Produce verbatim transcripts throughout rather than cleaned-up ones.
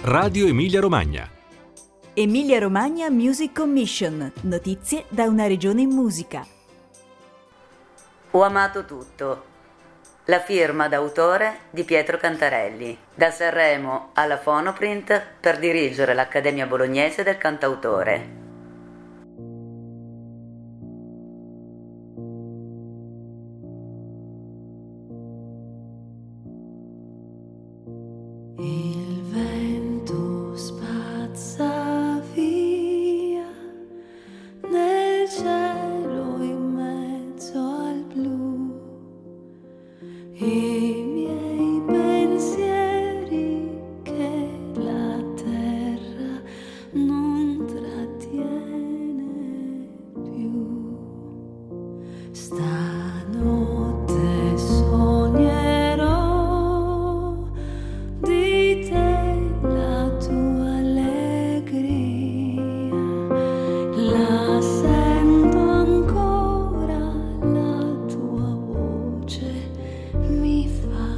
Radio Emilia Romagna. Emilia Romagna Music Commission. Notizie da una regione in musica. Ho amato tutto. La firma d'autore di Pietro Cantarelli. Da Sanremo alla Fonoprint per dirigere l'Accademia Bolognese del Cantautore. Il vento spazza via nel cielo in mezzo al blu i miei pensieri che la terra non trattiene più. Stanotte sognerò di te la tua allegria, la sento ancora, la tua voce mi fa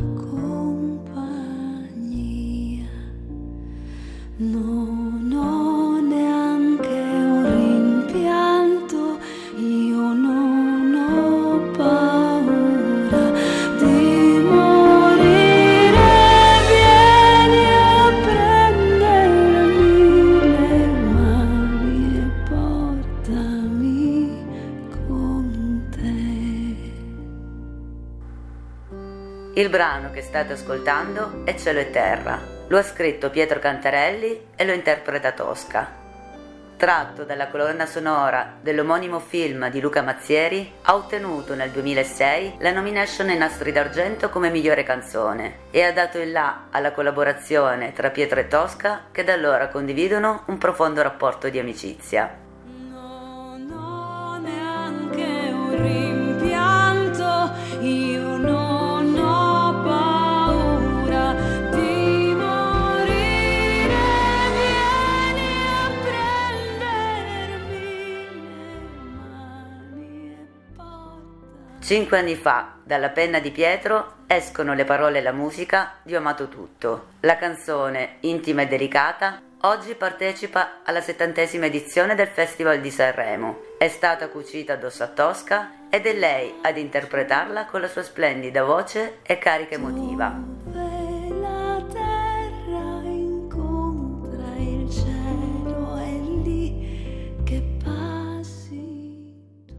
compagnia. Non ho neanche un rimpianto, io non ho paura di morire. Vieni a prendermi le mani e portami con te. Il brano che state ascoltando è Cielo e Terra. Lo ha scritto Pietro Cantarelli e lo interpreta Tosca. Tratto dalla colonna sonora dell'omonimo film di Luca Mazzieri, ha ottenuto nel duemilasei la nomination ai Nastri d'Argento come migliore canzone e ha dato il là alla collaborazione tra Pietro e Tosca, che da allora condividono un profondo rapporto di amicizia. Non ho neanche un rimpianto, io non ho paura di morire. Vieni a prendermi le mani e portami. Cinque anni fa, dalla penna di Pietro, escono le parole e la musica di Ho amato tutto. La canzone, intima e delicata, oggi partecipa alla settantesima edizione del Festival di Sanremo. È stata cucita addosso a Tosca ed è lei ad interpretarla con la sua splendida voce e carica emotiva. Dove la terra incontra il cielo, è lì che passi tu.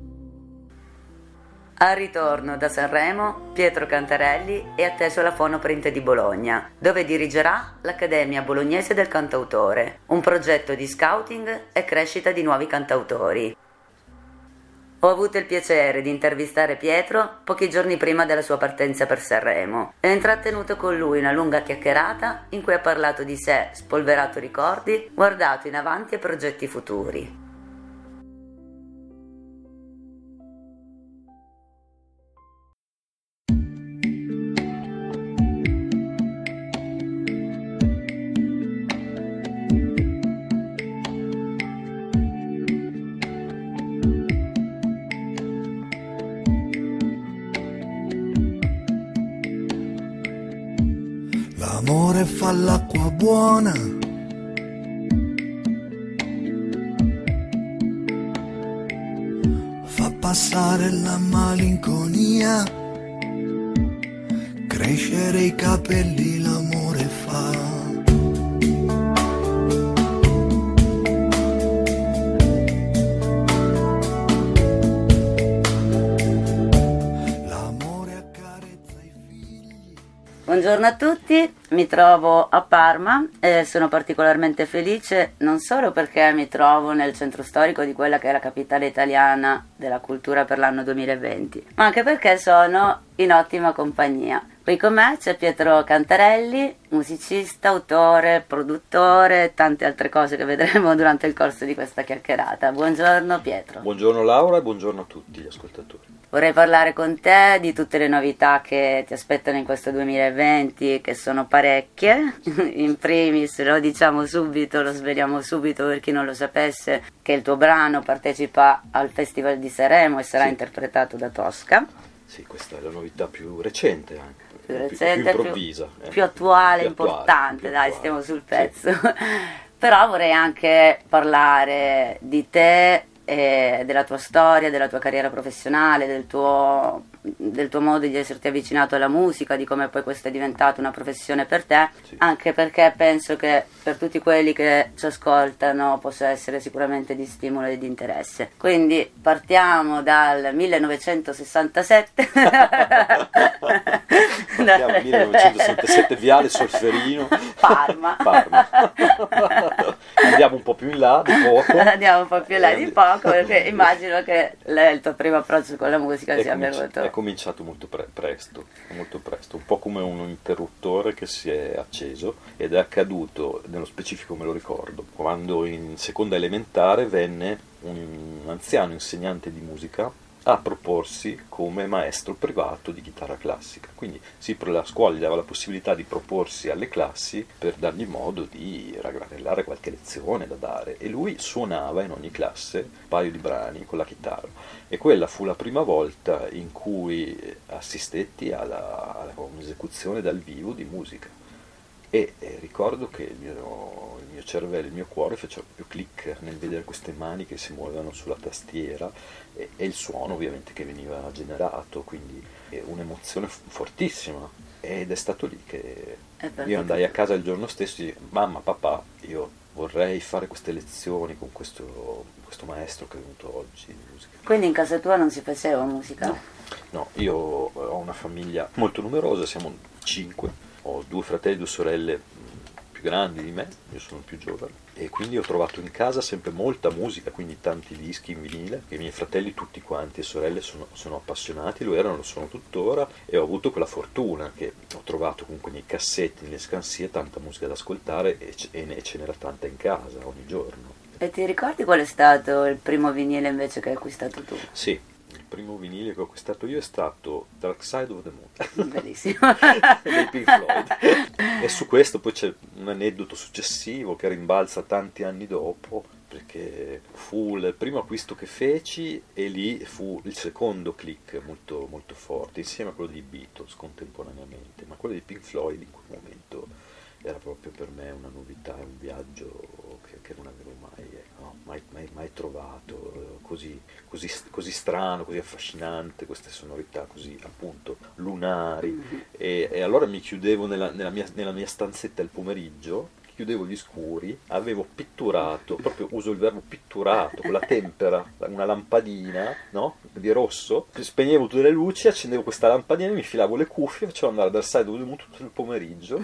Al ritorno da Sanremo, Pietro Cantarelli è atteso alla Fonoprint di Bologna, dove dirigerà l'Accademia Bolognese del Cantautore, un progetto di scouting e crescita di nuovi cantautori. Ho avuto il piacere di intervistare Pietro pochi giorni prima della sua partenza per Sanremo e ho intrattenuto con lui una lunga chiacchierata in cui ha parlato di sé, spolverato ricordi, guardato in avanti a progetti futuri. L'amore fa l'acqua buona, fa passare la malinconia, crescere i capelli l'amore fa. Buongiorno a tutti, mi trovo a Parma e sono particolarmente felice non solo perché mi trovo nel centro storico di quella che è la capitale italiana della cultura per l'anno duemilaventi, ma anche perché sono in ottima compagnia. Qui con me c'è Pietro Cantarelli, musicista, autore, produttore e tante altre cose che vedremo durante il corso di questa chiacchierata. Buongiorno Pietro. Buongiorno Laura e buongiorno a tutti gli ascoltatori. Vorrei parlare con te di tutte le novità che ti aspettano in questo duemilaventi, che sono parecchie. In primis, lo diciamo subito, lo sveliamo subito per chi non lo sapesse, che il tuo brano partecipa al Festival di Sanremo e sarà Sì. interpretato da Tosca. Sì, questa è la novità più recente anche. più recente, più improvvisa, più, eh. più attuale, Più attuale, importante, più dai, attuale. stiamo sul Sì. pezzo. Però vorrei anche parlare di te, e della tua storia, della tua carriera professionale, del tuo, del tuo modo di esserti avvicinato alla musica, di come poi questo è diventato una professione per te, Sì. anche perché penso che per tutti quelli che ci ascoltano possa essere sicuramente di stimolo e di interesse. Quindi partiamo dal millenovecentosessantasette. Partiamo millenovecentosessantasette, Viale Solferino, Parma. Parma. Andiamo un po' più in là di poco. Andiamo un po' più in là di Eh, poco, perché immagino che le- il tuo primo approccio con la musica È, sia cominci- avvenuto. è cominciato molto pre- presto, molto presto, un po' come un interruttore che si è acceso, ed è accaduto, nello specifico me lo ricordo, quando in seconda elementare venne un anziano insegnante di musica a proporsi come maestro privato di chitarra classica. Quindi sì, per la scuola gli dava la possibilità di proporsi alle classi per dargli modo di raggranellare qualche lezione da dare, e lui suonava in ogni classe un paio di brani con la chitarra, e quella fu la prima volta in cui assistetti alla, alla un'esecuzione dal vivo di musica, e, e ricordo che il mio, il mio cervello, il mio cuore faceva più click nel vedere queste mani che si muovevano sulla tastiera, e, e il suono ovviamente che veniva generato, quindi è un'emozione f- fortissima, ed è stato lì che È partito. io andai a casa il giorno stesso e dissi: mamma, papà, io vorrei fare queste lezioni con questo, questo maestro che è venuto oggi di musica. Quindi in casa tua non si faceva musica? No, no, io ho una famiglia molto numerosa, siamo cinque, ho due fratelli e due sorelle mh, più grandi di me, io sono il più giovane, e quindi ho trovato in casa sempre molta musica, quindi tanti dischi in vinile. I miei fratelli tutti quanti e sorelle sono, sono appassionati, lo erano, lo sono tuttora, e ho avuto quella fortuna che ho trovato comunque nei cassetti, nelle scansie, tanta musica da ascoltare, e, ce- e ne- ce n'era tanta in casa ogni giorno. E ti ricordi qual è stato il primo vinile invece che hai acquistato tu? Sì, il primo vinile che ho acquistato io è stato Dark Side of the Moon. Bellissimo. Dei Pink Floyd. E su questo poi c'è un aneddoto successivo che rimbalza tanti anni dopo, perché fu il primo acquisto che feci, e lì fu il secondo click molto, molto forte, insieme a quello di Beatles contemporaneamente, ma quello di Pink Floyd in quel momento era proprio per me una novità, un viaggio che, che non avevo mai, eh, no, mai, mai, mai trovato, eh, così, così, così strano, così affascinante, queste sonorità così appunto lunari. E, e allora mi chiudevo nella, nella, mia, nella mia stanzetta il pomeriggio, chiudevo gli scuri, avevo pitturato, proprio uso il verbo pitturato, con la tempera, una lampadina, no? Di rosso, spegnevo tutte le luci, accendevo questa lampadina, mi filavo le cuffie, facevo andare dal Side of the Moon tutto il pomeriggio.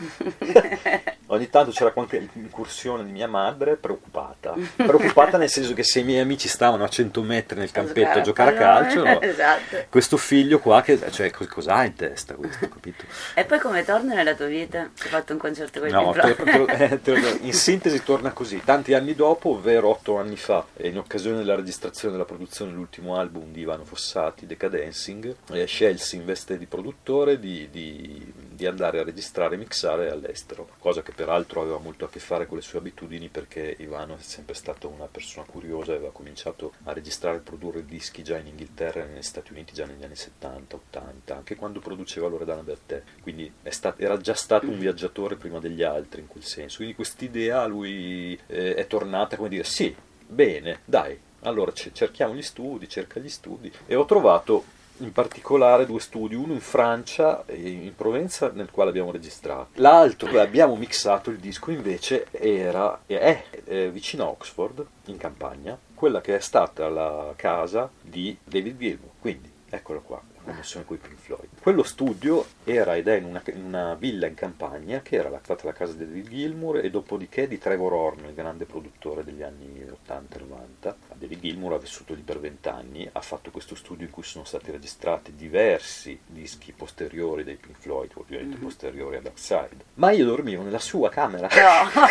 Ogni tanto c'era qualche incursione di mia madre, preoccupata. Preoccupata nel senso che se i miei amici stavano a cento metri nel campetto a giocare a calcio, no? Esatto. Questo figlio qua, che, cioè, cos- cos'ha in testa questo, capito? E poi come torna nella tua vita? Hai fatto un concerto con i No, Pink te- Floyd? te- te- te- in sintesi torna così. Tanti anni dopo, ovvero otto anni fa, e in occasione della registrazione della produzione dell'ultimo album di Ivano Fossati, Decadancing, eh, scelsi in veste di produttore di, di, di andare a registrare e mixare all'estero, cosa che peraltro aveva molto a che fare con le sue abitudini, perché Ivano è sempre stato una persona curiosa, aveva cominciato a registrare e produrre dischi già in Inghilterra e negli Stati Uniti già negli anni settanta ottanta, anche quando produceva Loredana Bertè, quindi è stat- era già stato un viaggiatore prima degli altri in quel senso, quindi quest'idea a lui eh, è tornata come dire: sì, bene, dai, allora c- cerchiamo gli studi, cerca gli studi, e ho trovato in particolare due studi, uno in Francia e in Provenza, nel quale abbiamo registrato. L'altro dove abbiamo mixato il disco invece era è, è vicino a Oxford, in campagna, quella che è stata la casa di David Gilmour. Quindi eccolo qua, la connessione con i Pink Floyd. Quello studio era ed è in una, in una villa in campagna che era la, stata la casa di David Gilmour, e dopodiché di Trevor Horn, il grande produttore degli anni ottanta novanta. David Gilmour ha vissuto lì per vent'anni, ha fatto questo studio in cui sono stati registrati diversi dischi posteriori dei Pink Floyd, ovviamente mm-hmm. posteriori a Dark Side. Ma io dormivo nella sua camera. No.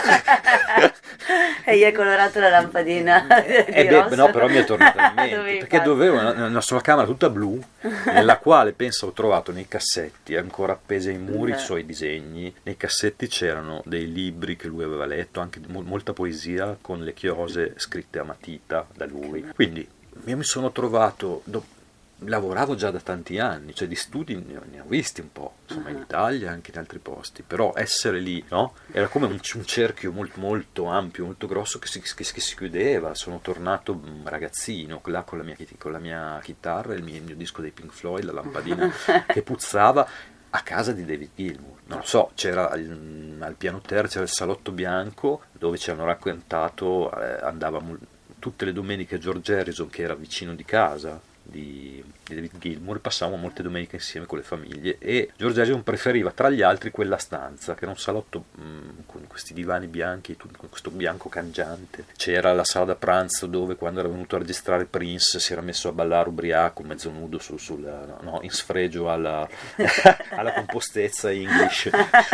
E gli hai colorato la lampadina di Eh beh, rosso. no, però mi è tornato in mente, Dovevi perché fare. dovevo una, una sua camera tutta blu, nella quale penso ho trovato nei cassetti, ancora appesi ai muri, Beh. i suoi disegni. Nei cassetti c'erano dei libri che lui aveva letto, anche mo- molta poesia con le chiose scritte a matita da lui. Quindi io mi sono trovato do- lavoravo già da tanti anni, cioè di studi ne ho, ne ho visti un po', insomma, in Italia e anche in altri posti, però essere lì, no? Era come un, un cerchio molto, molto ampio, molto grosso che si, che, che si chiudeva. Sono tornato ragazzino là con la mia, con la mia chitarra, il mio, il mio disco dei Pink Floyd, la lampadina che puzzava, a casa di David Gilmour. Non lo so, c'era al, al piano terzo, c'era il salotto bianco dove ci hanno raccontato, eh, andavamo tutte le domeniche a George Harrison, che era vicino di casa di, di David Gilmour, passavamo molte domeniche insieme con le famiglie, e George Harrison preferiva tra gli altri quella stanza, che era un salotto mh, con questi divani bianchi, tutto, con questo bianco cangiante. C'era la sala da pranzo dove, quando era venuto a registrare Prince, si era messo a ballare ubriaco, mezzo nudo sul, sul, no, no, in sfregio alla, alla compostezza English.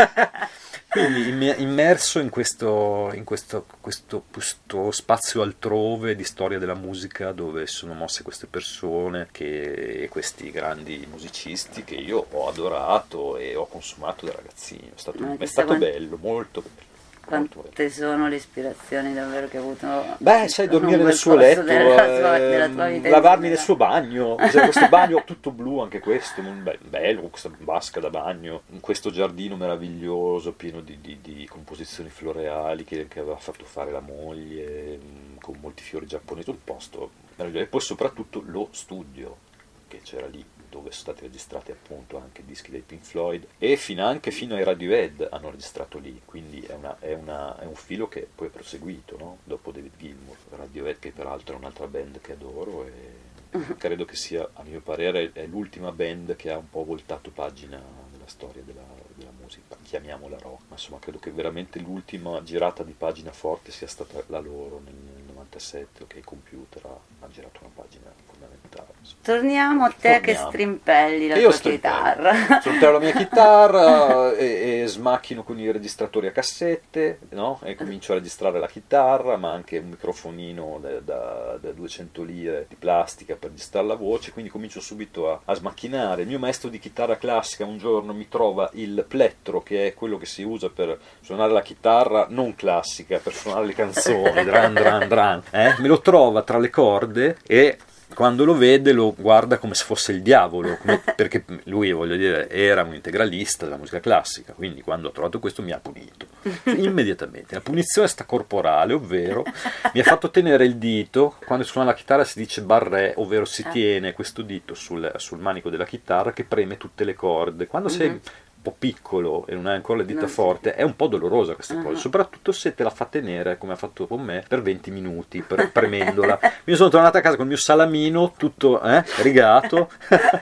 Quindi immerso in questo, in questo, questo, questo spazio altrove di storia della musica, dove sono mosse queste persone che, e questi grandi musicisti che io ho adorato e ho consumato da ragazzino. È stato, è stato quant- bello, molto bello. Quante sono le ispirazioni davvero che hai avuto? Beh, sai, dormire nel suo letto, della tua, eh, della tua vita lavarmi intera. nel suo bagno, cioè, questo bagno tutto blu, anche questo, bello, con questa vasca da bagno, in questo giardino meraviglioso, pieno di, di, di composizioni floreali che, che aveva fatto fare la moglie, con molti fiori giapponesi, un posto meraviglioso. E poi soprattutto lo studio che c'era lì, dove sono stati registrati appunto anche dischi dei Pink Floyd, e fino anche fino ai Radiohead hanno registrato lì, quindi è, una, è, una, è un filo che poi è proseguito, no? Dopo David Gilmour, Radiohead, che peraltro è un'altra band che adoro, e credo che sia, a mio parere, è l'ultima band che ha un po' voltato pagina nella storia della, della musica, chiamiamola rock, ma insomma credo che veramente l'ultima girata di pagina forte sia stata la loro nel novantasette, che il computer ha, ha girato una pagina fondamentale. Insomma. Torniamo a te. Torniamo. Che strimpelli la io tua chitarra. Strimpello la mia chitarra e, e smacchino con i registratori a cassette, no? E comincio a registrare la chitarra, ma anche un microfonino da, da, da duecento lire di plastica per registrare la voce, quindi comincio subito a, a smacchinare. Il mio maestro di chitarra classica un giorno mi trova il plettro, che è quello che si usa per suonare la chitarra non classica, per suonare le canzoni, dran dran dran, eh? Me lo trova tra le corde e quando lo vede lo guarda come se fosse il diavolo, come, perché lui, voglio dire, era un integralista della musica classica, quindi quando ho trovato questo mi ha punito immediatamente. La punizione sta corporale, ovvero mi ha fatto tenere il dito, quando suona la chitarra si dice barré, ovvero si tiene questo dito sul, sul manico della chitarra che preme tutte le corde. Quando sei un po' piccolo e non hai ancora le dita non forte, è un po' dolorosa questa uh-huh. cosa, soprattutto se te la fa tenere come ha fatto con me per venti minuti, per, premendola. Mi sono tornato a casa con il mio salamino tutto eh, rigato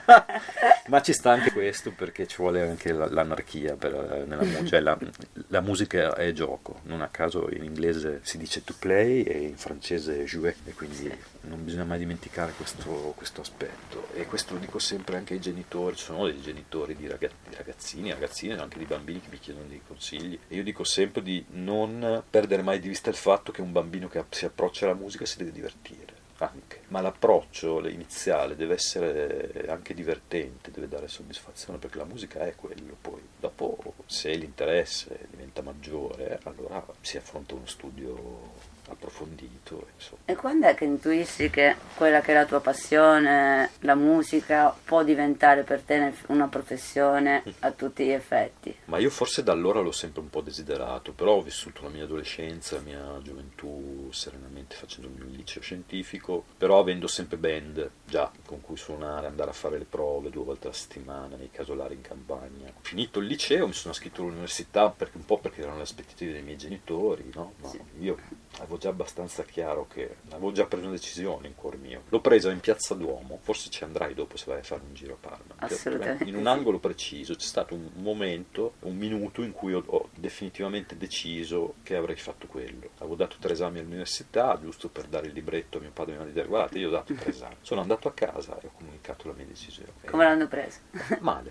ma ci sta anche questo, perché ci vuole anche la, l'anarchia per, nella musica, cioè la, la musica è gioco, non a caso in inglese si dice to play e in francese jouer, e quindi non bisogna mai dimenticare questo, questo aspetto, e questo lo dico sempre anche ai genitori. Ci sono dei genitori di, ragazzi, di ragazzini, ragazzine, anche di bambini che mi chiedono dei consigli, e io dico sempre di non perdere mai di vista il fatto che un bambino che si approccia alla musica si deve divertire anche, ma l'approccio iniziale deve essere anche divertente, deve dare soddisfazione, perché la musica è quello. Poi dopo, se l'interesse diventa maggiore, allora si affronta uno studio approfondito, insomma. E quando è che intuisci che quella che è la tua passione, la musica, può diventare per te una professione a tutti gli effetti? Ma io forse da allora l'ho sempre un po' desiderato, però ho vissuto la mia adolescenza, la mia gioventù serenamente facendo il mio liceo scientifico, però avendo sempre band già con cui suonare, andare a fare le prove due volte alla settimana nei casolari in campagna. Finito il liceo mi sono iscritto all'università, perché un po' perché erano le aspettative dei miei genitori, no? Ma sì. Io avevo già abbastanza chiaro che avevo già preso una decisione in cuor mio. L'ho presa in Piazza Duomo, forse ci andrai dopo se vai a fare un giro a Parma. Assolutamente. In un angolo preciso c'è stato un momento, un minuto in cui ho, ho definitivamente deciso che avrei fatto quello. Avevo dato tre esami all'università, giusto per dare il libretto a mio padre, mi ha detto guardate, io ho dato tre esami. Sono andato a casa e ho comunicato la mia decisione. Come l'hanno preso? Male.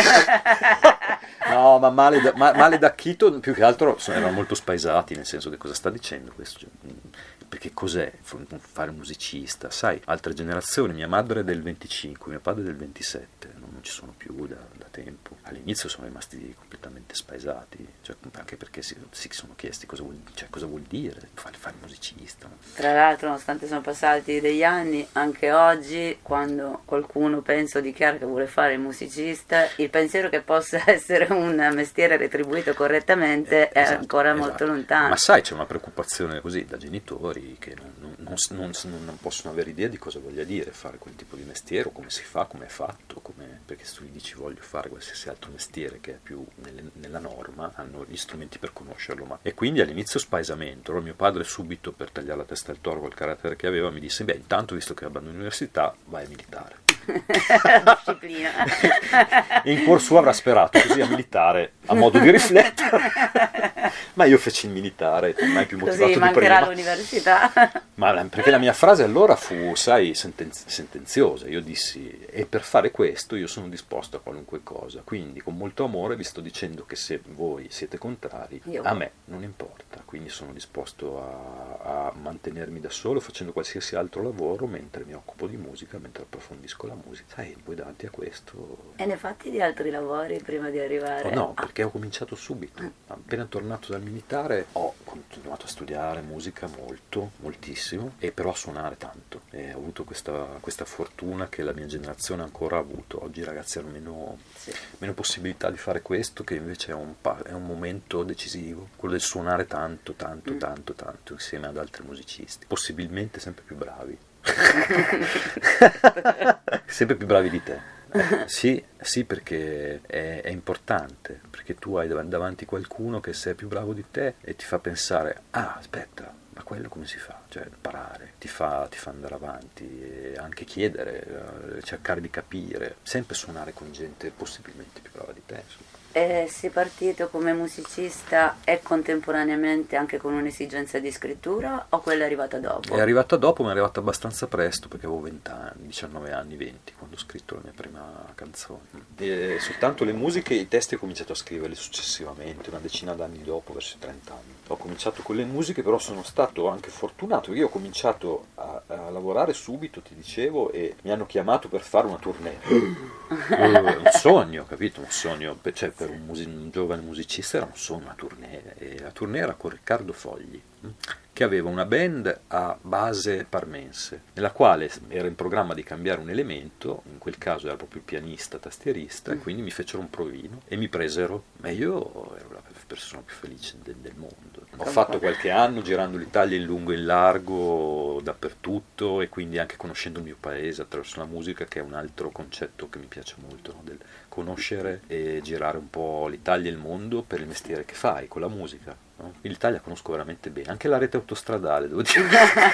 No, ma male da, ma, male da Chito, più che altro erano molto spaesati, nel senso che cosa sta dicendo questo? Perché cos'è fare un musicista? Sai, altre generazioni, mia madre è del venticinque, mio padre è del ventisette, non ci sono più da, da tempo. All'inizio sono rimasti completamente spaesati, cioè, anche perché si, si sono chiesti cosa vuol, cioè, cosa vuol dire fare, fare musicista. Tra l'altro, nonostante sono passati degli anni, anche oggi quando qualcuno pensa o dichiara che vuole fare il musicista, il pensiero che possa essere un mestiere retribuito correttamente eh, esatto, è ancora esatto. molto lontano. Ma sai, c'è una preoccupazione così da genitori che non, non, non, non, non possono avere idea di cosa voglia dire fare quel tipo di mestiere, o come si fa, come è fatto, come, perché se tu gli dici voglio fare qualsiasi altro mestiere che è più nelle, nella norma, hanno gli strumenti per conoscerlo, ma... e quindi all'inizio spaesamento. Allora mio padre subito, per tagliare la testa al toro col carattere che aveva, mi disse: beh, intanto visto che abbandoni l'università vai a militare. Disciplina. In cuor suo avrà sperato così a militare, a modo di riflettere, ma io feci il militare, mai più motivato Così di mancherà prima. l'università. Ma perché la mia frase allora fu, sai, sentenz- sentenziosa. Io dissi: e per fare questo io sono disposto a qualunque cosa, quindi con molto amore vi sto dicendo che se voi siete contrari, io. a me non importa, quindi sono disposto a, a mantenermi da solo facendo qualsiasi altro lavoro mentre mi occupo di musica, mentre approfondisco la musica. Sai, poi davanti a questo... E ne fatti di altri lavori prima di arrivare? Oh no, a... perché ho cominciato subito. Appena tornato dal militare ho continuato a studiare musica molto, moltissimo, e però a suonare tanto. E ho avuto questa, questa fortuna che la mia generazione ancora ha avuto. Oggi i ragazzi hanno meno, Sì. meno possibilità di fare questo, che invece è un, pa- è un momento decisivo, quello del suonare tanto, tanto, mm. tanto, tanto, insieme ad altri musicisti, possibilmente sempre più bravi. Sempre più bravi di te. Eh, sì, sì, perché è, è importante, perché tu hai dav- davanti qualcuno che se è più bravo di te e ti fa pensare: ah, aspetta, ma quello come si fa? Cioè, imparare, ti fa, ti fa andare avanti, e anche chiedere, eh, cercare di capire, sempre suonare con gente possibilmente più brava di te, insomma. E sei partito come musicista e contemporaneamente anche con un'esigenza di scrittura, o quella è arrivata dopo? È arrivata dopo, ma è arrivata abbastanza presto, perché avevo venti anni, diciannove anni, venti, quando ho scritto la mia prima canzone. E soltanto le musiche e i testi ho cominciato a scriverli successivamente, una decina d'anni dopo, verso i trenta anni. Ho cominciato con le musiche, però sono stato anche fortunato, perché io ho cominciato a, a lavorare subito, ti dicevo, e mi hanno chiamato per fare una tournée. Un sogno, capito? Un sogno, cioè per un, mus- un giovane musicista era un sogno, una tournée, e la tournée era con Riccardo Fogli, che aveva una band a base parmense, nella quale era in programma di cambiare un elemento, in quel caso era proprio il pianista, tastierista, e quindi mi fecero un provino e mi presero, e io ero la persona più felice del, del mondo. Ho fatto qualche anno girando l'Italia in lungo e in largo, dappertutto, e quindi anche conoscendo il mio paese attraverso la musica, che è un altro concetto che mi piace molto, no? Del conoscere e girare un po' l'Italia e il mondo per il mestiere che fai, con la musica. No? L'Italia conosco veramente bene, anche la rete autostradale, devo dire.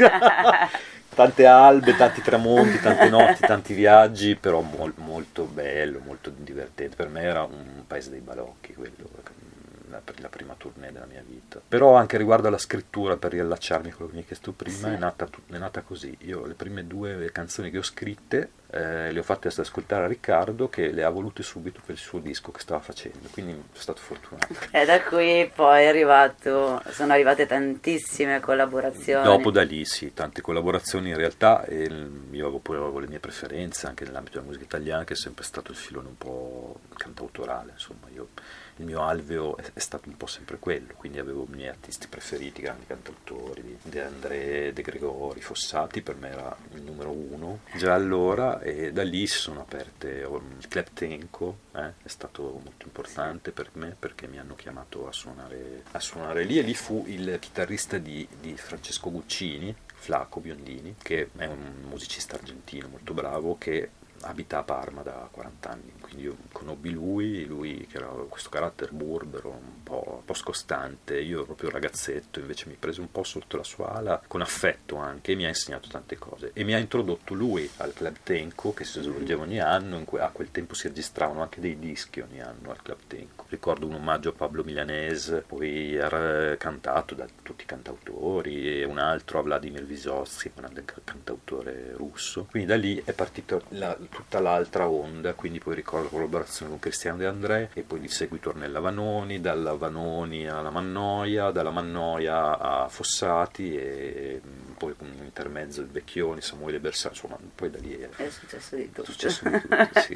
Tante albe, tanti tramonti, tante notti, tanti viaggi, però mol, molto bello, molto divertente. Per me era un paese dei balocchi quello, la, la prima tournée della mia vita. Però anche riguardo alla scrittura, per riallacciarmi a quello che mi hai chiesto prima, sì. è, nata, è nata così. Io le prime due canzoni che ho scritte eh, le ho fatte ascoltare a Riccardo, che le ha volute subito per il suo disco che stava facendo, quindi sono stato fortunato. E da qui poi è arrivato, sono arrivate tantissime collaborazioni. Dopo da lì sì, tante collaborazioni in realtà, e io avevo poi avevo le mie preferenze anche nell'ambito della musica italiana, che è sempre stato il filone un po' cantautorale, insomma. Io il mio alveo è, è stato un po' sempre quello, quindi avevo i miei artisti preferiti, grandi cantautori, De André, De Gregori, Fossati, per me era il numero uno già allora, e da lì si sono aperte. Il Club Tenco eh, è stato molto importante per me, perché mi hanno chiamato a suonare, a suonare lì, e lì fu il chitarrista di, di Francesco Guccini, Flaco Biondini, che è un musicista argentino molto bravo, che abita a Parma da quaranta anni, quindi io conobbi lui, lui che era questo carattere burbero, un po', un po' scostante. Io ero proprio un ragazzetto, invece mi prese un po' sotto la sua ala, con affetto anche, e mi ha insegnato tante cose, e mi ha introdotto lui al Club Tenco, che si svolgeva ogni anno. In que- a quel tempo si registravano anche dei dischi ogni anno al Club Tenco. Ricordo un omaggio a Pablo Milanese, poi era cantato da tutti i cantautori, e un altro a Vladimir Vysotsky, un grande cantautore russo. Quindi da lì è partito la tutta l'altra onda, quindi poi ricordo la collaborazione con Cristiano De André e poi di seguito Ornella Vanoni, dalla Vanoni alla Mannoia, dalla Mannoia a Fossati e poi con un intermezzo il Vecchioni, Samuele Bersani, insomma poi da lì è, è successo di tutto. È successo di tutto, sì.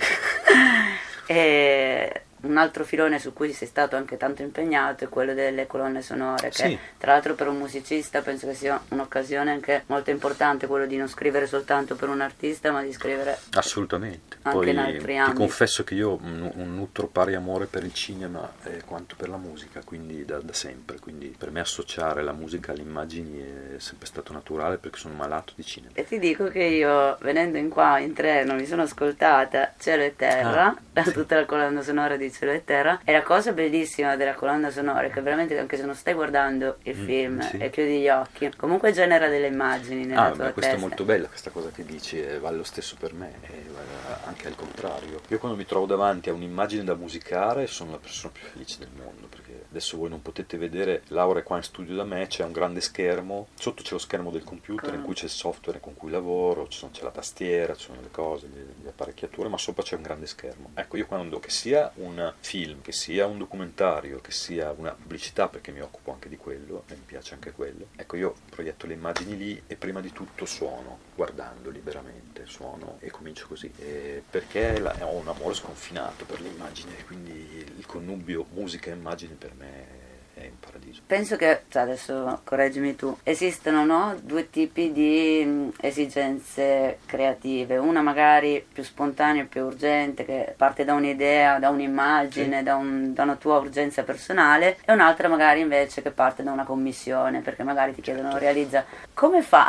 E un altro filone su cui sei stato anche tanto impegnato è quello delle colonne sonore, che Sì. tra l'altro per un musicista penso che sia un'occasione anche molto importante, quello di non scrivere soltanto per un artista, ma di scrivere Assolutamente. anche Poi in altri ti ambiti. confesso che io nu- un nutro pari amore per il cinema eh, quanto per la musica, quindi da, da sempre, quindi per me associare la musica alle immagini è sempre stato naturale perché sono malato di cinema. E ti dico che io, venendo in qua in treno, mi sono ascoltata Cielo e Terra, Ah, sì. tutta la colonna sonora di Cielo e Terra, e la cosa bellissima della colonna sonora è che veramente anche se non stai guardando il Mm, film sì. e chiudi gli occhi, comunque genera delle immagini nella Ah, tua beh, questa testa. è molto bella questa cosa che dici, e vale lo stesso per me, e vale anche al contrario. Io quando mi trovo davanti a un'immagine da musicare sono la persona più felice del mondo, perché adesso voi non potete vedere, Laura è qua in studio da me, c'è un grande schermo, sotto c'è lo schermo del computer in cui c'è il software con cui lavoro, ci sono- c'è la tastiera, ci sono le cose, le, le apparecchiature, ma sopra c'è un grande schermo. Ecco, io quando, che sia un film, che sia un documentario, che sia una pubblicità, perché mi occupo anche di quello, e mi piace anche quello, ecco, io proietto le immagini lì e prima di tutto suono, guardando liberamente, suono e comincio così, e perché la- ho un amore sconfinato per le immagini, quindi il connubio musica e immagini per me è un paradiso. Penso che, cioè adesso correggimi tu, esistono no, due tipi di mh, esigenze creative, una magari più spontanea e più urgente, che parte da un'idea, da un'immagine, Sì. da, un- da una tua urgenza personale, e un'altra magari invece che parte da una commissione, perché magari ti chiedono Certo. realizza, come fa?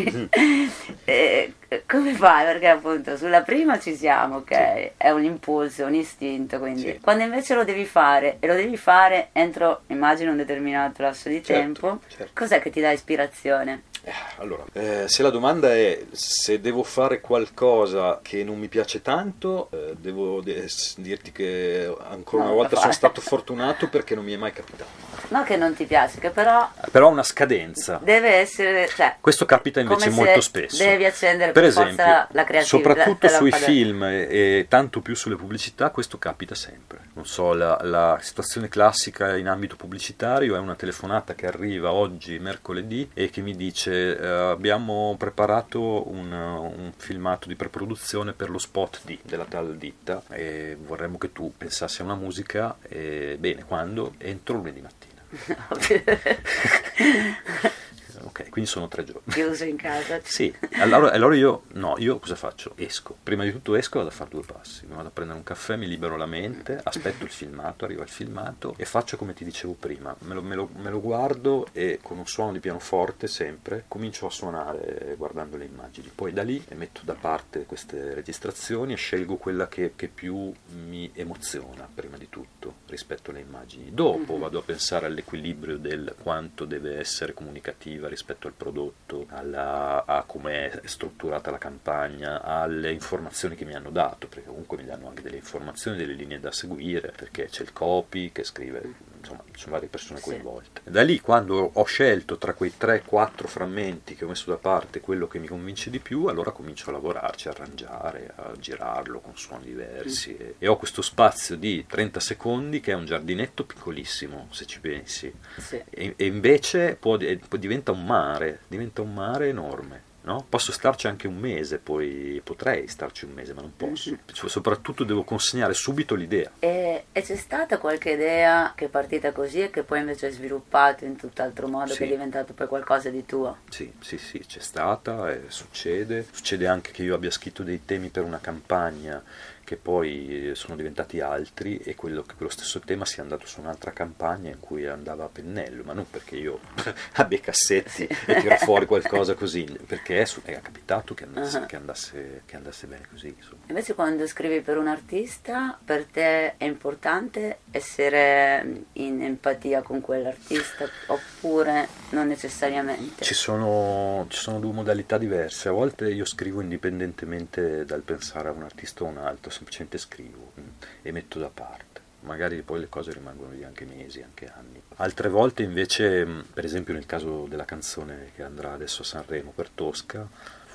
Eh, come fai? Perché appunto sulla prima ci siamo, ok? Sì. È un impulso, un istinto, quindi Sì. quando invece lo devi fare, e lo devi fare entro, immagino, un determinato lasso di Certo, tempo, certo. cos'è che ti dà ispirazione? Eh, Allora, eh, se la domanda è se devo fare qualcosa che non mi piace tanto, eh, devo de- s- dirti che ancora No, una volta da sono fare. stato fortunato perché non mi è mai capitato. No che non ti piace, che però Però ha una scadenza. deve essere, cioè, Questo capita invece come se molto spesso. devi accendere Per per forza esempio, la creatività, soprattutto la sui lampada. film e, e tanto più sulle pubblicità, questo capita sempre. Non so, la, la situazione classica in ambito pubblicitario è una telefonata che arriva oggi, mercoledì, e che mi dice eh, abbiamo preparato un, un filmato di preproduzione per lo spot di, della tal ditta e vorremmo che tu pensassi a una musica, e, bene, quando? Entro lunedì mattina. Ok, quindi sono tre giorni. Chiuso in casa. Sì, allora, allora io, no, io cosa faccio? Esco. Prima di tutto esco, vado a fare due passi. Mi vado a prendere un caffè, mi libero la mente, aspetto il filmato, arriva il filmato e faccio come ti dicevo prima. Me lo, me lo- me lo guardo e con un suono di pianoforte sempre comincio a suonare guardando le immagini. Poi da lì metto da parte queste registrazioni e scelgo quella che, che più mi emoziona prima di tutto rispetto alle immagini. Dopo vado a pensare all'equilibrio del quanto deve essere comunicativa rispetto al prodotto, alla, a come è strutturata la campagna, alle informazioni che mi hanno dato, perché comunque mi danno anche delle informazioni, delle linee da seguire, perché c'è il copy che scrive, insomma, ci sono varie persone Sì. coinvolte. Da lì, quando ho scelto tra quei tre quattro frammenti che ho messo da parte quello che mi convince di più, allora comincio a lavorarci, a arrangiare, a girarlo con suoni diversi e, e ho questo spazio di trenta secondi che è un giardinetto piccolissimo, se ci pensi. Sì. E, e invece può, e poi diventa un mare, diventa un mare enorme. No? Posso starci anche un mese, poi potrei starci un mese, ma non posso. Cioè, soprattutto devo consegnare subito l'idea. E, e c'è stata qualche idea che è partita così e che poi invece è sviluppato in tutt'altro modo, Sì. che è diventato poi qualcosa di tuo? Sì, sì, sì, c'è stata, eh, succede. Succede anche che io abbia scritto dei temi per una campagna che poi sono diventati altri e quello, che quello stesso tema sia andato su un'altra campagna in cui andava a pennello, ma non perché io abbia i cassetti e tiro fuori qualcosa così, perché è, su- è capitato che andasse, Uh-huh. che andasse, che andasse bene così. Insomma. Invece quando scrivi per un artista, per te è importante essere in empatia con quell'artista oppure non necessariamente? Ci sono, ci sono due modalità diverse, a volte io scrivo indipendentemente dal pensare a un artista o un altro, semplicemente scrivo mm, e metto da parte, magari poi le cose rimangono lì anche mesi, anche anni. Altre volte invece, mm, per esempio nel caso della canzone che andrà adesso a Sanremo per Tosca,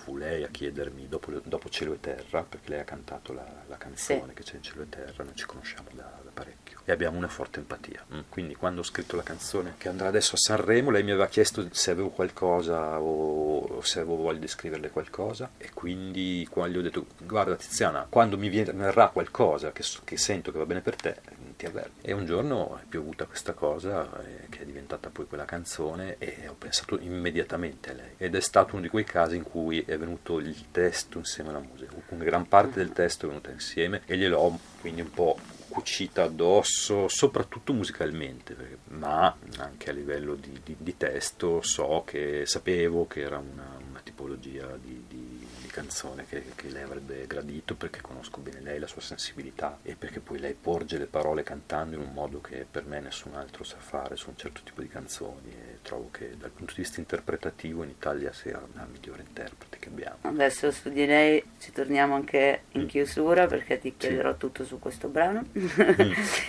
fu lei a chiedermi, dopo, dopo Cielo e Terra, perché lei ha cantato la, la canzone Sì. che c'è in Cielo e Terra, noi ci conosciamo da, da parecchio e abbiamo una forte empatia. Mm. Quindi quando ho scritto la canzone che andrà adesso a Sanremo, lei mi aveva chiesto se avevo qualcosa o se avevo voglia di scriverle qualcosa, e quindi qua gli ho detto: guarda Tiziana, quando mi verrà qualcosa che, che sento che va bene per te, ti avverto. E un giorno è piovuta questa cosa eh, che è diventata poi quella canzone, e ho pensato immediatamente a lei, ed è stato uno di quei casi in cui è venuto il testo insieme alla musica, una gran parte del testo è venuta insieme e gliel'ho quindi un po' cucita addosso, soprattutto musicalmente, perché, ma anche a livello di, di, di testo so che sapevo che era una, una tipologia di, di, di canzone che, che lei avrebbe gradito, perché conosco bene lei, la sua sensibilità, e perché poi lei porge le parole cantando in un modo che per me nessun altro sa fare su un certo tipo di canzoni, e trovo che dal punto di vista interpretativo in Italia sia la migliore interprete che abbiamo. Adesso su di lei ci torniamo anche in Mm. chiusura, perché ti chiederò Sì. tutto su questo brano. Mm.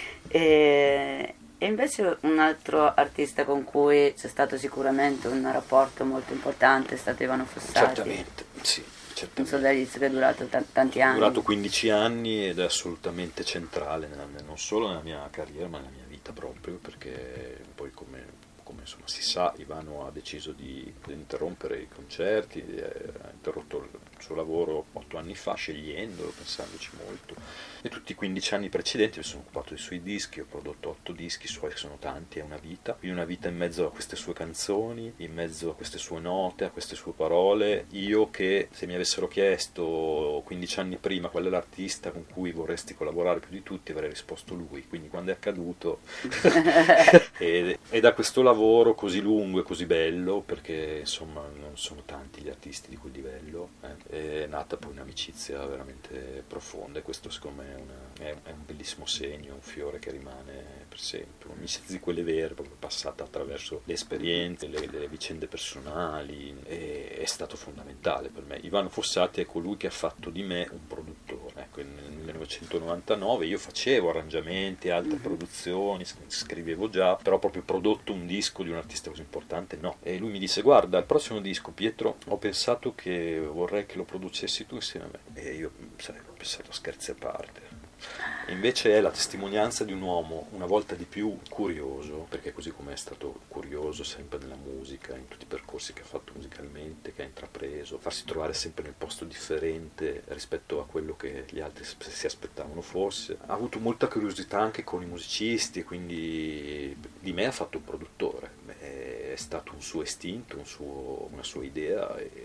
e, e invece un altro artista con cui c'è stato sicuramente un rapporto molto importante è stato Ivano Fossati. Certamente, sì, Un certamente. sodalizio che è durato t- tanti anni. È durato quindici anni ed è assolutamente centrale nella mia- non solo nella mia carriera ma nella mia vita proprio, perché poi come, come insomma si sa, Ivano ha deciso di, di interrompere i concerti, eh, ha interrotto il suo lavoro otto anni fa, scegliendolo, pensandoci molto, e tutti i quindici anni precedenti mi sono occupato dei suoi dischi, ho prodotto otto dischi suoi, che sono tanti, è una vita, quindi una vita in mezzo a queste sue canzoni, in mezzo a queste sue note, a queste sue parole. Io che, se mi avessero chiesto quindici anni prima qual è l'artista con cui vorresti collaborare più di tutti, avrei risposto lui, quindi quando è accaduto e, e da questo lavoro così lungo e così bello, perché insomma non sono tanti gli artisti di quel livello, eh, è nata poi un'amicizia veramente profonda, e questo secondo me è, una, è, è un bellissimo segno, è un fiore che rimane per sempre, un'amicizia di quelle vere, proprio passata attraverso le esperienze, le, le vicende personali, e è stato fondamentale per me. Ivano Fossati è colui che ha fatto di me un produttore. Ecco, nel millenovecentonovantanove io facevo arrangiamenti, altre produzioni, scrivevo già, però proprio prodotto un disco di un artista così importante no. E lui mi disse: guarda, il prossimo disco, Pietro, ho pensato che vorrei che lo producessi tu insieme a me. E io sai, ho pensato, scherzi a parte. Invece è la testimonianza di un uomo una volta di più curioso, perché così come è stato curioso sempre nella musica, in tutti i percorsi che ha fatto musicalmente, che ha intrapreso, farsi trovare sempre nel posto differente rispetto a quello che gli altri si aspettavano fosse, ha avuto molta curiosità anche con i musicisti, e quindi di me ha fatto un produttore, è stato un suo istinto, un suo, una sua idea, e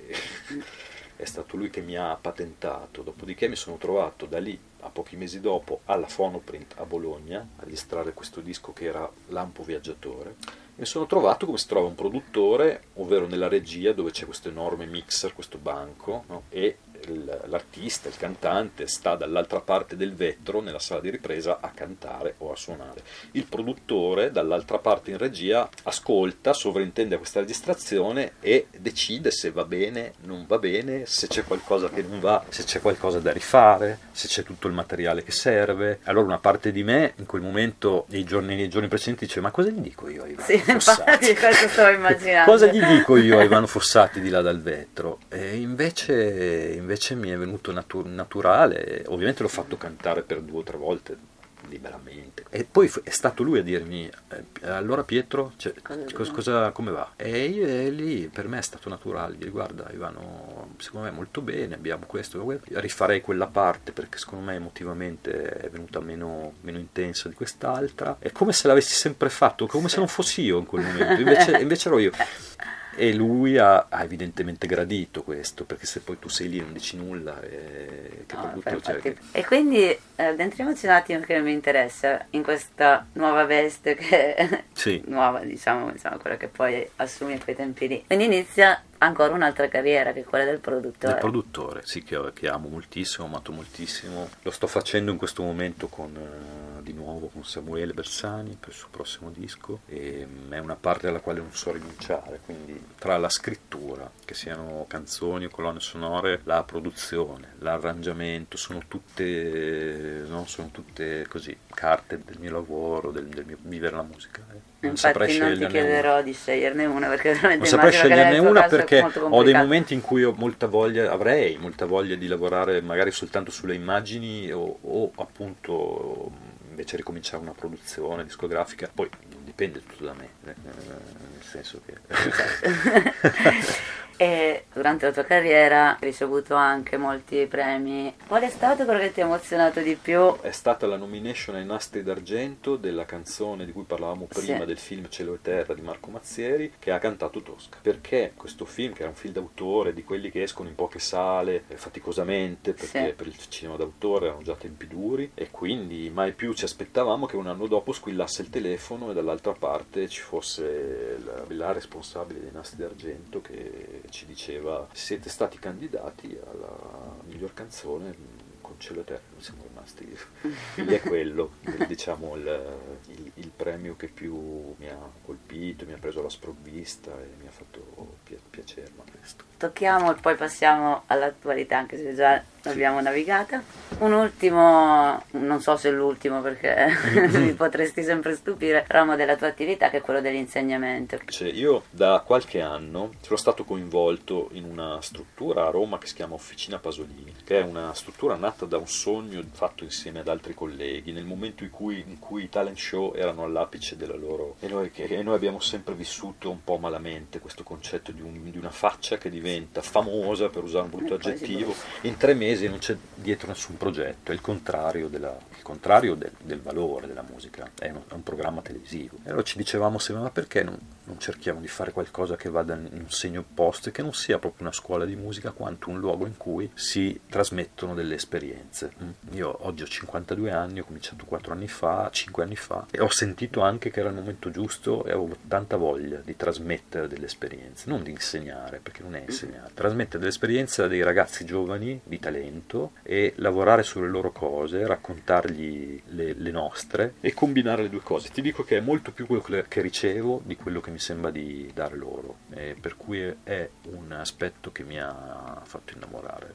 è stato lui che mi ha patentato. Dopodiché mi sono trovato da lì, a pochi mesi dopo, alla Phonoprint a Bologna a registrare questo disco che era Lampo Viaggiatore. Mi sono trovato come si trova un produttore, ovvero nella regia, dove c'è questo enorme mixer, questo banco, no? E l'artista, il cantante, sta dall'altra parte del vetro nella sala di ripresa a cantare o a suonare. Il produttore dall'altra parte in regia ascolta, sovrintende questa registrazione e decide se va bene, non va bene, se c'è qualcosa che non va, se c'è qualcosa da rifare, se c'è tutto il materiale che serve. Allora una parte di me in quel momento, nei giorni, nei giorni precedenti, dice: ma cosa gli dico io a Ivano Sì, Fossati? infatti questo stavo immaginando. Cosa gli dico io a Ivano Fossati di là dal vetro? E invece, invece mi è venuto natu- naturale, ovviamente l'ho fatto cantare per due o tre volte liberamente, e poi fu- è stato lui a dirmi: eh, allora Pietro, cioè, cosa, cosa, come va? E, io, e lì per me è stato naturale dire: guarda Ivano, secondo me molto bene, abbiamo questo, rifarei quella parte perché secondo me emotivamente è venuta meno, meno intensa di quest'altra, è come se l'avessi sempre fatto, come se non fossi io in quel momento, invece, invece ero io. E lui ha, ha evidentemente gradito questo, perché se poi tu sei lì e non dici nulla, eh, che No, produttore, cioè, infatti. E quindi eh, entriamoci un attimo, che mi interessa, in questa nuova veste che sì. nuova, diciamo, diciamo, quella che poi assumi a quei tempi lì. Quindi inizia ancora un'altra carriera, che è quella del produttore. Del produttore, sì, che, che amo moltissimo, amato moltissimo. Lo sto facendo in questo momento con, uh, di nuovo con Samuele Bersani per il suo prossimo disco, e um, è una parte alla quale non so rinunciare, quindi tra la scrittura, che siano canzoni o colonne sonore, la produzione, l'arrangiamento, sono tutte, no, sono tutte così, carte del mio lavoro, del, del mio vivere la musica. Eh. Non Infatti non ti sceglierne chiederò una. di sceglierne una, perché veramente Non saprei immagino che sceglierne nel tuo una caso perché perché molto ho dei complicato. momenti in cui ho molta voglia, avrei molta voglia di lavorare magari soltanto sulle immagini o, o appunto invece ricominciare una produzione discografica, poi non dipende tutto da me, eh, nel senso che... E durante la tua carriera hai ricevuto anche molti premi. Qual è stato quello che ti ha emozionato di più? È stata la nomination ai Nastri d'Argento della canzone di cui parlavamo prima, Sì. del film Cielo e Terra di Marco Mazzieri, che ha cantato Tosca. Perché questo film, che era un film d'autore, di quelli che escono in poche sale, eh, faticosamente, perché Sì. per il cinema d'autore erano già tempi duri, e quindi mai più ci aspettavamo che un anno dopo squillasse il telefono e dall'altra parte ci fosse la, la responsabile dei Nastri d'Argento che ci diceva: siete stati candidati alla miglior canzone con Cielo e Terra. Noi siamo rimasti, quindi è quello, diciamo, il, il, il premio che più mi ha colpito, mi ha preso alla sprovvista e mi ha fatto pi- piacere. Ma questo. Tocchiamo e poi passiamo all'attualità, anche se già Sì. l'abbiamo navigata. Un ultimo, non so se l'ultimo perché mi potresti sempre stupire, ramo della tua attività, che è quello dell'insegnamento. Cioè, io da qualche anno sono stato coinvolto in una struttura a Roma che si chiama Officina Pasolini, che è una struttura nata da un sogno fatto insieme ad altri colleghi nel momento in cui, in cui i talent show erano all'apice della loro, e noi, che, e noi abbiamo sempre vissuto un po' malamente questo concetto di, un, di una faccia che diventa famosa, per usare un brutto E poi si aggettivo, in tre mesi non c'è dietro nessun progetto. È il contrario, della, il contrario del, del valore della musica, è un, è un programma televisivo. E allora ci dicevamo sempre: ma perché non, non cerchiamo di fare qualcosa che vada in un segno opposto e che non sia proprio una scuola di musica quanto un luogo in cui si trasmettono delle esperienze. Io oggi ho cinquantadue anni, ho cominciato quattro anni fa, cinque anni fa, e ho sentito anche che era il momento giusto e avevo tanta voglia di trasmettere delle esperienze, non di insegnare, perché non è insegnare, trasmettere delle esperienze a dei ragazzi giovani di talento e lavorare sulle loro cose, raccontargli le, le nostre e combinare le due cose. Ti dico che è molto più quello che ricevo di quello che mi sembra di dare loro, e per cui è un aspetto che mi ha fatto innamorare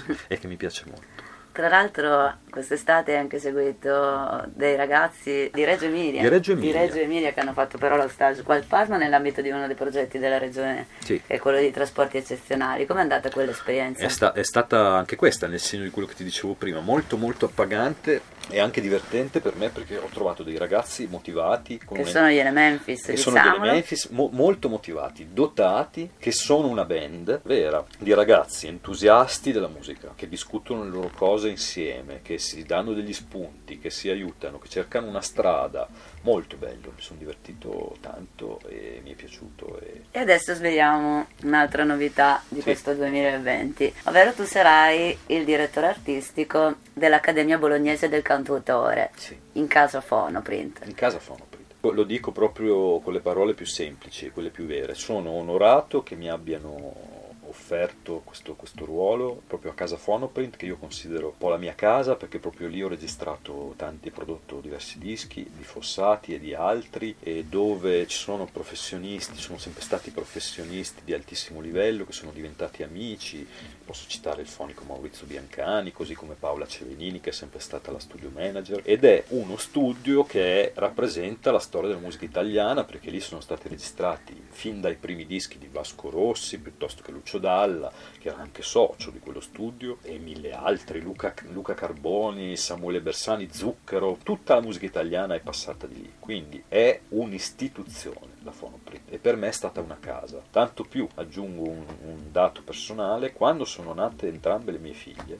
e che mi piace molto. Tra l'altro quest'estate hai anche seguito dei ragazzi di Reggio Emilia, Di Reggio Emilia. di Reggio Emilia che hanno fatto però lo stage qua al Parma nell'ambito di uno dei progetti della regione, Sì. che è quello di trasporti eccezionali. Com'è andata quell'esperienza? È, sta- è stata anche questa, nel segno di quello che ti dicevo prima, molto molto appagante e anche divertente per me, perché ho trovato dei ragazzi motivati con Che una- sono gli Ele Memphis, che sono diciamolo. delle Memphis, mo- molto motivati, dotati, che sono una band vera di ragazzi entusiasti della musica, che discutono le loro cose insieme, che si danno degli spunti, che si aiutano, che cercano una strada. Molto bello, mi sono divertito tanto e mi è piaciuto. E... E adesso svegliamo un'altra novità di Sì. questo duemilaventi, ovvero tu sarai il direttore artistico dell'Accademia Bolognese del Cantautore, Sì. in casa Fonoprint. In casa Fonoprint. Lo dico proprio con le parole più semplici, quelle più vere. Sono onorato che mi abbiano offerto questo, questo ruolo proprio a casa Fonoprint, che io considero un po' la mia casa, perché proprio lì ho registrato tanti e prodotto diversi dischi di Fossati e di altri, e dove ci sono professionisti, sono sempre stati professionisti di altissimo livello che sono diventati amici. Posso citare il fonico Maurizio Biancani, così come Paola Cevenini, che è sempre stata la studio manager, ed è uno studio che rappresenta la storia della musica italiana, perché lì sono stati registrati fin dai primi dischi di Vasco Rossi, piuttosto che Lucio Dalla, che era anche socio di quello studio, e mille altri, Luca, Luca Carboni, Samuele Bersani, Zucchero. Tutta la musica italiana è passata di lì, quindi è un'istituzione la Fonoprint, e per me è stata una casa. Tanto più, aggiungo un, un dato personale: quando sono nate entrambe le mie figlie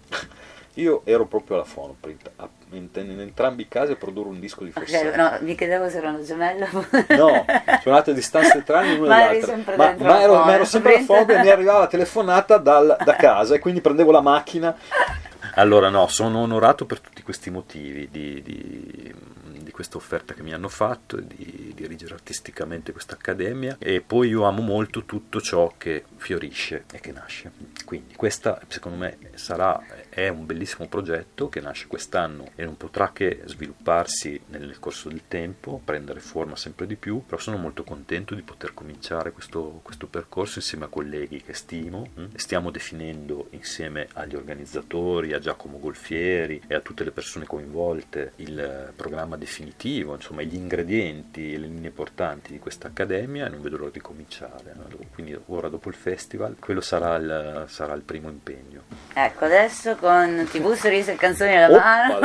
io ero proprio alla Fonoprint, a, in, in entrambi i casi a produrre un disco di Fossati. Ok, no, mi chiedevo se erano gemelle. No, sono nate a distanze tra anni l'una Ma eri dall'altra, sempre ma, dentro ma la ero, ma ero Fonoprint. sempre alla Fonoprint e mi arrivava la telefonata dal- da casa, e quindi prendevo la macchina. Allora no, sono onorato per tutti questi motivi di, di, di questa offerta che mi hanno fatto, e di dirigere artisticamente questa accademia, e poi io amo molto tutto ciò che fiorisce e che nasce. Quindi questa, secondo me, sarà è un bellissimo progetto che nasce quest'anno e non potrà che svilupparsi nel corso del tempo, prendere forma sempre di più, però sono molto contento di poter cominciare questo, questo percorso insieme a colleghi che stimo. Stiamo definendo insieme agli organizzatori, a Giacomo Golfieri e a tutte le persone coinvolte, il programma definitivo, insomma gli ingredienti, le le linee portanti di questa accademia e non vedo l'ora di cominciare, no? Quindi ora dopo il festival quello sarà il, sarà il primo impegno. Ecco, adesso con tivù, sorrisi e canzoni alla mano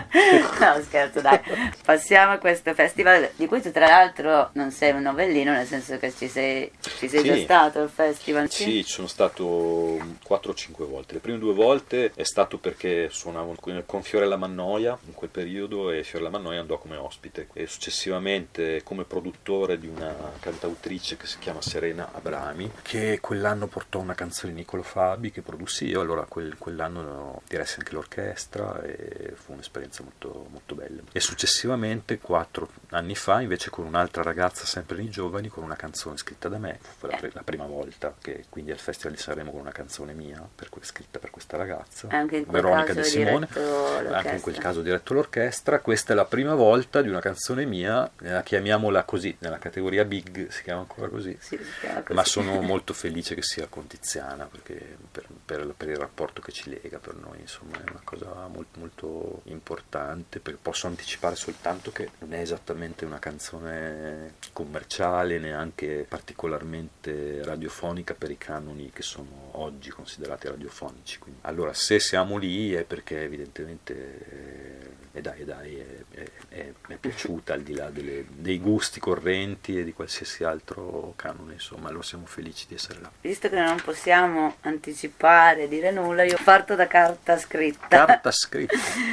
no scherzo, dai, passiamo a questo festival di cui tu tra l'altro non sei un novellino, nel senso che ci sei, ci sei Sì. già stato al festival. Sì, ci sono stato quattro o cinque volte. Le prime due volte è stato perché suonavo con Fiorella Mannoia in quel periodo e Fiorella Mannoia andò come ospite, e successivamente come produttore di una cantautrice che si chiama Serena Abrami, che quell'anno portò una canzone di Niccolo Fabi che produssi io. Allora quel, quell'anno diressi anche l'orchestra e fu un'esperienza molto, molto bella. E successivamente quattro anni fa invece con un'altra ragazza sempre nei giovani, con una canzone scritta da me, fu la, pre- la prima volta che quindi al Festival di Sanremo con una canzone mia per que- scritta per questa ragazza, Anche in quel Veronica caso De Simone, anche in quel caso ho diretto l'orchestra. Questa è la prima volta di una canzone mia, eh, chiamiamola così, nella categoria Big, si chiama ancora così, Sì, si chiama così. ma sono molto felice che sia con Tiziana, perché per, per, per il rapporto che ci lega per noi, insomma, è una cosa molto, molto importante, perché posso anticipare soltanto che non è esattamente una canzone commerciale, neanche particolarmente radiofonica per i canoni che sono oggi considerati radiofonici. Quindi, allora, se siamo lì è perché evidentemente eh, e dai, dai, è, è, è, è piaciuta, al di là delle, dei gusti correnti e di qualsiasi altro canone, insomma, allora siamo felici di essere là. Visto che non possiamo anticipare, dire nulla, io parto da carta scritta. Carta scritta.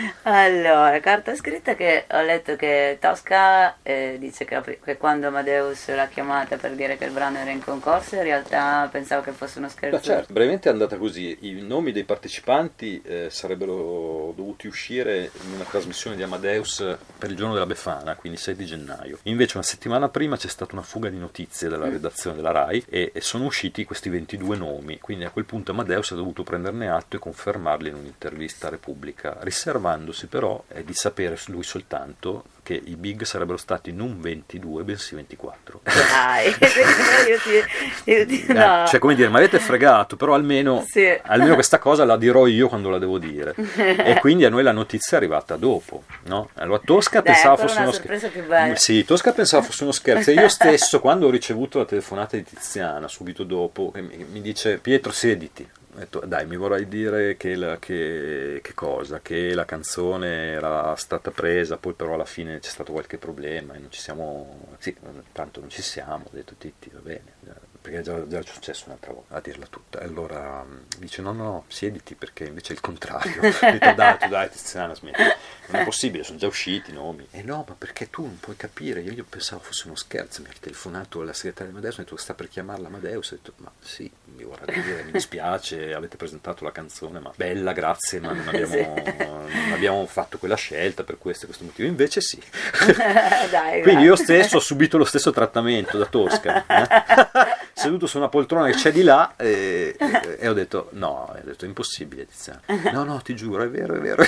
Allora, carta scritta, che ho letto che Tosca eh, dice che, che quando Amadeus l'ha chiamata per dire che il brano era in concorso, in realtà pensavo che fosse uno scherzo. Ma certo, brevemente è andata così. I nomi dei partecipanti eh, sarebbero dovuti uscire in una trasmissione di Amadeus per il giorno della Befana, quindi sei di gennaio. Invece una settimana prima c'è stata una fuga di notizie dalla redazione della RAI e, e sono usciti questi ventidue nomi, quindi a quel punto Amadeus ha dovuto prenderne atto e confermarli in un'intervista a Repubblica, riservandosi però eh, di sapere lui soltanto che i Big sarebbero stati non ventidue bensì ventiquattro. Dai, io ti, io ti, no. Eh, cioè, come dire, mi avete fregato, però almeno, Sì. almeno questa cosa la dirò io quando la devo dire. E quindi a noi la notizia è arrivata dopo, no? Allora Tosca Dai, pensava ancora fosse una uno sorpresa scherzo. più bella. Sì, Tosca pensava fosse uno scherzo. E io stesso, quando ho ricevuto la telefonata di Tiziana subito dopo, che mi, mi dice: Pietro, sediti. Ho detto, dai, mi vorrai dire che, la, che, che cosa? Che la canzone era stata presa, poi però alla fine c'è stato qualche problema e non ci siamo. Sì, tanto non ci siamo. Ho detto, Titti, va bene, perché è già, già successo un'altra volta, a dirla tutta. E allora dice: no, no, no, siediti, perché invece è il contrario. Ho detto, dai, tu dai, Tiziana, smetti. Non è possibile, sono già usciti i nomi. E no, ma perché tu non puoi capire? Io, io pensavo fosse uno scherzo. Mi ha telefonato la segretaria di Amadeus, mi ha detto, sta per chiamarla Amadeus. Ho detto, ma sì, mi vorrà dire, mi dispiace, avete presentato la canzone, ma bella, grazie, ma non abbiamo, sì. non abbiamo fatto quella scelta per questo e questo motivo. Invece sì. Dai, quindi io stesso ho subito lo stesso trattamento da Tosca, eh? Seduto su una poltrona che c'è di là e, e, e ho detto no, ho detto impossibile, Tiziana. No, no, ti giuro, è vero, è vero.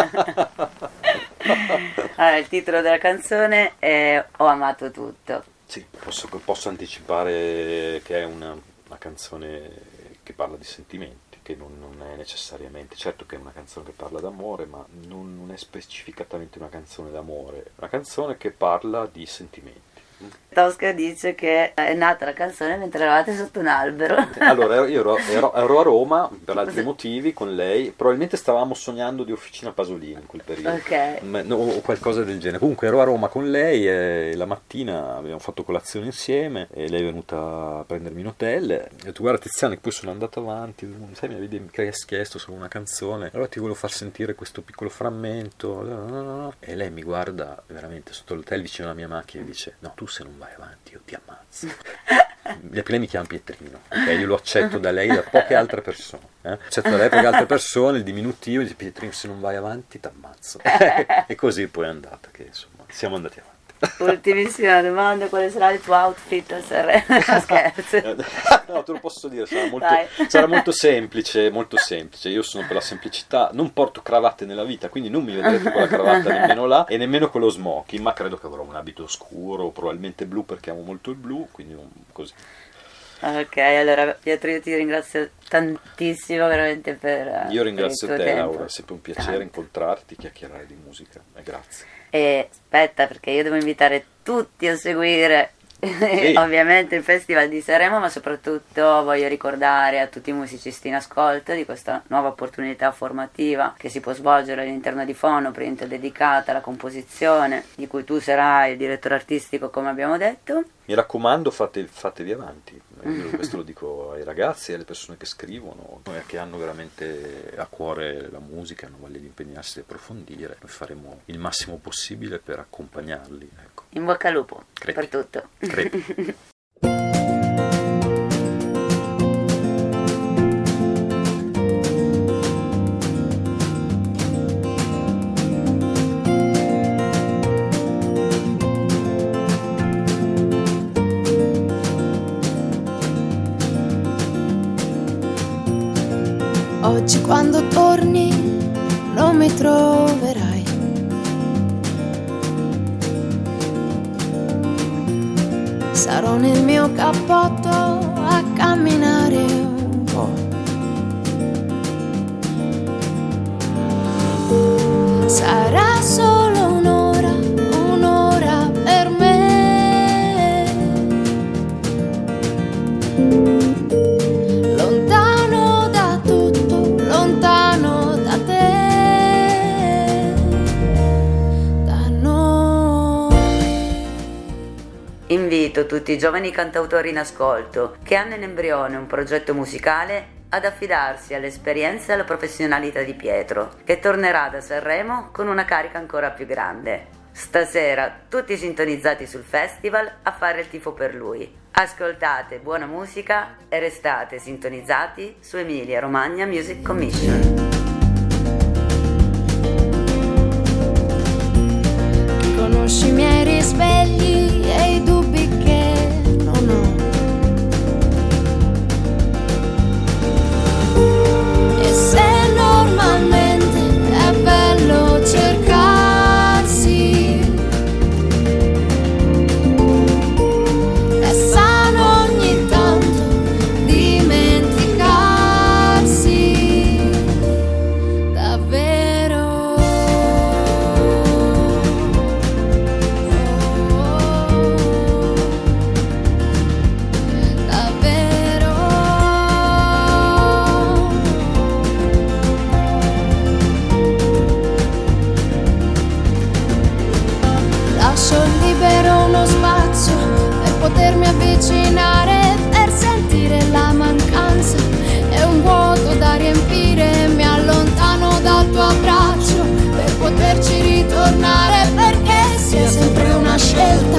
Allora, il titolo della canzone è Ho amato tutto. Sì, posso, posso anticipare che è una, una canzone che parla di sentimenti, che non, non è necessariamente, certo che è una canzone che parla d'amore, ma non, non è specificatamente una canzone d'amore, è una canzone che parla di sentimenti. Tosca dice che è nata la canzone mentre eravate sotto un albero. Allora, io ero, ero, ero a Roma per altri motivi con lei, probabilmente stavamo sognando di Officina Pasolini in quel periodo, Ok. Ma, no, o qualcosa del genere. Comunque ero a Roma con lei e la mattina abbiamo fatto colazione insieme e lei è venuta a prendermi in hotel e ho detto, guarda Tiziana, che poi sono andato avanti, sai, mi avevi chiesto solo una canzone, allora ti volevo far sentire questo piccolo frammento, e lei mi guarda veramente sotto l'hotel vicino alla mia macchina e dice, no, tu se non vai avanti io ti ammazzo. Lei mi chiama Pietrino, okay? Io lo accetto da lei e da poche altre persone, eh? accetto da lei poche altre persone il diminutivo, dice Pietrino se non vai avanti ti ammazzo. E così poi è andata, che insomma siamo andati avanti. Ultimissima domanda, quale sarà il tuo outfit a Sanremo? Scherzo. No, te lo posso dire, sarà molto, sarà molto semplice, molto semplice. Io sono per la semplicità, non porto cravatte nella vita, quindi non mi vedrete con la cravatta nemmeno là e nemmeno con lo smoking, ma credo che avrò un abito scuro, probabilmente blu perché amo molto il blu, quindi un, così. Ok, allora Pietro, io ti ringrazio tantissimo veramente per Io ringrazio per il te, tuo tempo. Laura, è sempre un piacere Tanto. incontrarti, chiacchierare di musica. E grazie. E aspetta, perché io devo invitare tutti a seguire Sì. ovviamente il Festival di Sanremo, ma soprattutto voglio ricordare a tutti i musicisti in ascolto di questa nuova opportunità formativa che si può svolgere all'interno di Fonoprint, dedicata alla composizione, di cui tu sarai il direttore artistico, come abbiamo detto. Mi raccomando, fate, fatevi avanti. Io questo lo dico ai ragazzi e alle persone che scrivono, che hanno veramente a cuore la musica, hanno voglia di impegnarsi e approfondire. Noi faremo il massimo possibile per accompagnarli. Ecco. In bocca al lupo. Crepi. Per tutto. Crepi. Oggi quando torni non mi troverai. Sarò nel mio cappotto a camminare un po'. Sarà solo un'ora, un'ora per me. Lontano da tutto, lontano da te, da noi. Invito tutti i giovani cantautori in ascolto che hanno in embrione un progetto musicale ad affidarsi all'esperienza e alla professionalità di Pietro, che tornerà da Sanremo con una carica ancora più grande. Stasera tutti sintonizzati sul festival a fare il tifo per lui. Ascoltate buona musica e restate sintonizzati su Emilia Romagna Music Commission. Conosci i miei risvegli e i dubbi che non ho. E se normalmente è bello cercarsi, è sano ogni tanto dimenticarsi davvero. Davvero. Lascio libero uno spazio per potermi avvicinare, per sentire la mancanza. È un vuoto da riempire, mi allontano dal tuo abbraccio per poterci ritornare, perché sia sempre una scelta